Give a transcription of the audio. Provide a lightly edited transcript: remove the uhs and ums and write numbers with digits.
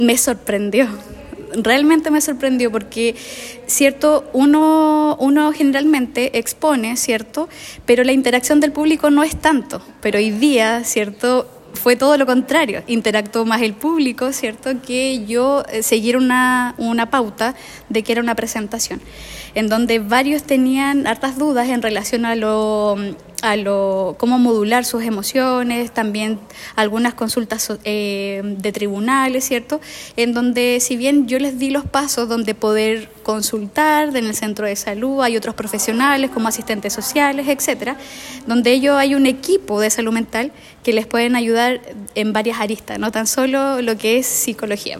Me sorprendió. Realmente me sorprendió porque, cierto, uno generalmente expone, cierto, pero la interacción del público no es tanto. Pero hoy día, cierto, fue todo lo contrario. Interactuó más el público, cierto, que yo seguir una pauta de que era una presentación, en donde varios tenían hartas dudas en relación a cómo modular sus emociones, también algunas consultas de tribunales, ¿cierto? En donde, si bien yo les di los pasos donde poder consultar en el centro de salud, hay otros profesionales como asistentes sociales, etcétera, donde hay un equipo de salud mental que les pueden ayudar en varias aristas, no tan solo lo que es psicología.